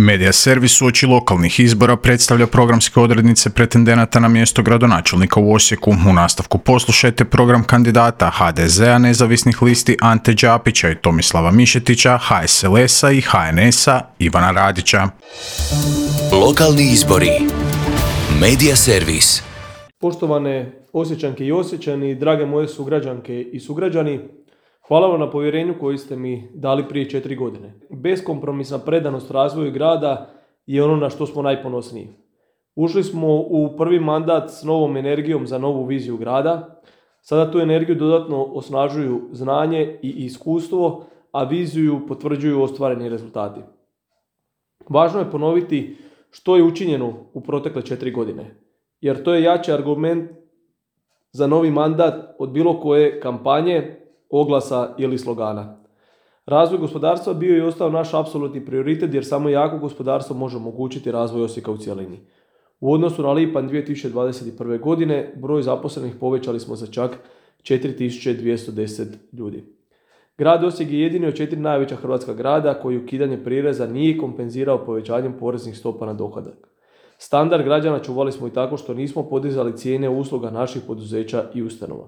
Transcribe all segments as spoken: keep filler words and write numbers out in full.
Medija servis uoči lokalnih izbora predstavlja programske odrednice pretendenata na mjesto gradonačelnika u Osijeku. U nastavku poslušajte program kandidata ha de zea, nezavisnih listi Ante Đapića i Tomislava Mišetića, ha es el esa i ha en esa Ivana Radića. Lokalni izbori. Medija servis. Poštovane Osječanke i Osječani, drage moje sugrađanke i sugrađani, hvala vam na povjerenju koji ste mi dali prije četiri godine. Beskompromisna predanost razvoju grada je ono na što smo najponosniji. Ušli smo u prvi mandat s novom energijom za novu viziju grada. Sada tu energiju dodatno osnažuju znanje i iskustvo, a viziju potvrđuju ostvareni rezultati. Važno je ponoviti što je učinjeno u protekle četiri godine, jer to je jači argument za novi mandat od bilo koje kampanje, oglasa ili slogana. Razvoj gospodarstva bio je i ostao naš apsolutni prioritet, jer samo jako gospodarstvo može omogućiti razvoj Osijeka u cjelini. U odnosu na lipanj dvije tisuće dvadeset prve. godine broj zaposlenih povećali smo za čak četiri tisuće dvjesto deset ljudi. Grad Osijek je jedini od četiri najveća hrvatska grada koji ukidanje prireza nije kompenzirao povećanjem poreznih stopa na dohodak. Standard građana čuvali smo i tako što nismo podizali cijene usluga naših poduzeća i ustanova.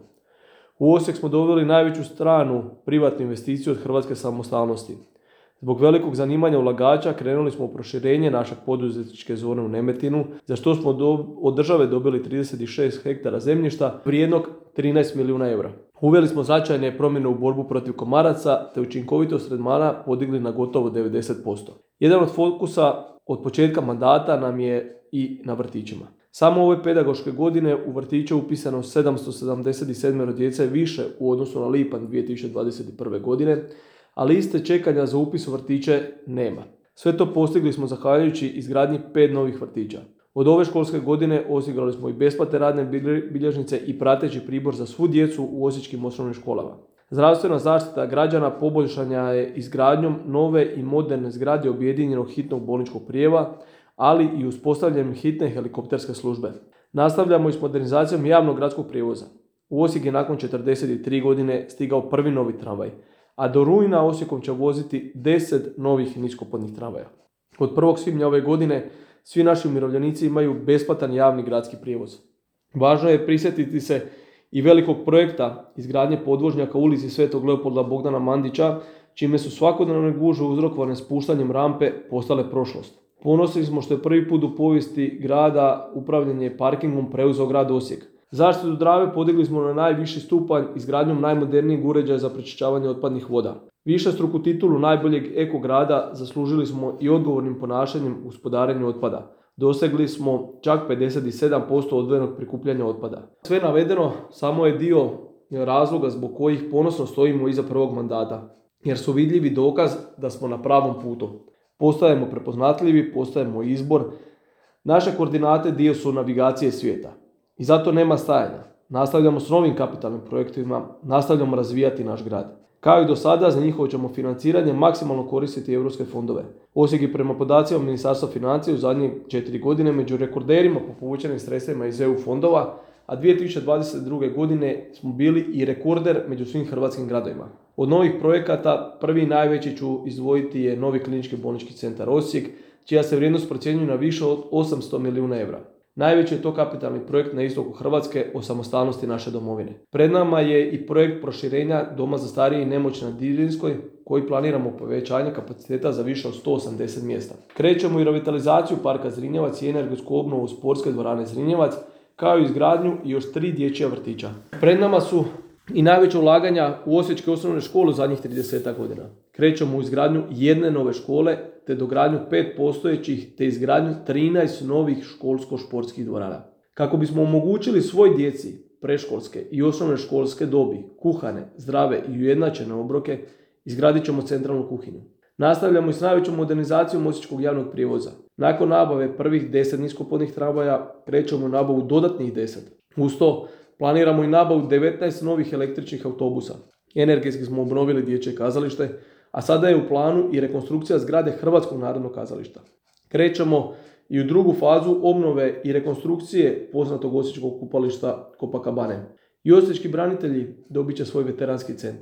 U Osijek smo doveli najveću stranu privatnu investiciju od hrvatske samostalnosti. Zbog velikog zanimanja ulagača krenuli smo u proširenje naše poduzetničke zone u Nemetinu, za što smo do, od države dobili trideset šest hektara zemljišta vrijednog trinaest milijuna eura. Uveli smo značajne promjene u borbu protiv komaraca, te učinkovitost tretmana podigli na gotovo devedeset posto. Jedan od fokusa od početka mandata nam je i na vrtićima. Samo ove pedagoške godine u vrtiće upisano sedamsto sedamdeset sedam djece više u odnosu na lipanj dvije tisuće dvadeset prve. godine, a liste čekanja za upis u vrtiće nema. Sve to postigli smo zahvaljujući izgradnji pet novih vrtića. Od ove školske godine osigurali smo i besplatne radne bilježnice i prateći pribor za svu djecu u osječkim osnovnim školama. Zdravstvena zaštita građana poboljšanja je izgradnjom nove i moderne zgrade objedinjenog hitnog bolničkog prijeva, ali i uspostavljanjem hitne helikopterske službe. Nastavljamo i s modernizacijom javnog gradskog prijevoza. U Osijek je nakon četrdeset tri godine stigao prvi novi tramvaj, a do rujna Osijekom će voziti deset novih niskopodnih tramvaja. Od prvog svibnja ove godine svi naši umirovljenici imaju besplatan javni gradski prijevoz. Važno je prisjetiti se i velikog projekta izgradnje podvožnjaka u ulici Svetog Leopolda Bogdana Mandića, čime su svakodnevne gužve uzrokovane spuštanjem rampe postale prošlost. Ponosni smo što je prvi put u povijesti grada upravljanje parkingom preuzeo grad Osijek. Zaštitu Drave podigli smo na najviši stupanj izgradnjom najmodernijeg uređaja za pročišćavanje otpadnih voda. Višestruku titulu najboljeg eko grada zaslužili smo i odgovornim ponašanjem u gospodarenju otpada. Dosegli smo čak pedeset sedam posto odvojenog prikupljanja otpada. Sve navedeno samo je dio razloga zbog kojih ponosno stojimo iza prvog mandata, jer su vidljivi dokaz da smo na pravom putu. Postajemo prepoznatljivi, postajemo izbor. Naše koordinate dio su navigacije svijeta. I zato nema stajanja. Nastavljamo s novim kapitalnim projektima, nastavljamo razvijati naš grad. Kao i do sada, za njihovo ćemo financiranje maksimalno koristiti europske fondove. Osijek je prema podacima Ministarstva financija u zadnje četiri godine među rekorderima po povučenim sredstvima iz e u fondova, a dvije tisuće dvadeset druge. godine smo bili i rekorder među svim hrvatskim gradovima. Od novih projekata prvi i najveći ću izdvojiti je novi klinički bolnički centar Osijek, čija se vrijednost procjenjuje na više od osamsto milijuna eura. Najveći je to kapitalni projekt na istoku Hrvatske o samostalnosti naše domovine. Pred nama je i projekt proširenja Doma za starije i nemoćne na Dirinskoj, koji planiramo povećanje kapaciteta za više od sto osamdeset mjesta. Krećemo i revitalizaciju parka Zrinjevac i energetsku obnovu sportske dvorane Zrinjevac, kao i izgradnju i još tri dječja vrtića. Pred nama su i najveća ulaganja u osječke osnovne škole u zadnjih trideset godina. Krećemo u izgradnju jedne nove škole, te dogradnju pet postojećih, te izgradnju trinaest novih školsko-športskih dvorana. Kako bismo omogućili svoj djeci predškolske i osnovne školske dobi, kuhane, zdrave i ujednačene obroke, izgradit ćemo centralnu kuhinju. Nastavljamo i s najvećom modernizacijom osječkog javnog prijevoza. Nakon nabave prvih deset niskopodnih tramvaja, krećemo u nabavu dodatnih deset. Uz to planiramo i nabavu devetnaest novih električnih autobusa. Energetski smo obnovili dječje kazalište, a sada je u planu i rekonstrukcija zgrade Hrvatskog narodnog kazališta. Krećemo i u drugu fazu obnove i rekonstrukcije poznatog osječkog kupališta Copacabane. I osječki branitelji dobit će svoj veteranski centar.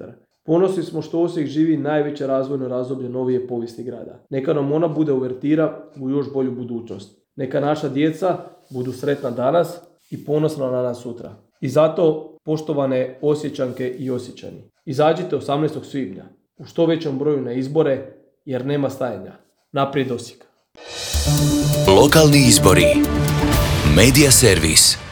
Ponosni smo što Osijek živi najveće razvojno razdoblje novije povijesti grada. Neka nam ona bude uvertira u još bolju budućnost. Neka naša djeca budu sretna danas i ponosna na nas sutra. I zato, poštovane Osječanke i Osječani, izađite osamnaestog svibnja u što većem broju na izbore, jer nema stajanja. Naprijed Osijek! Lokalni izbori. Medija servis.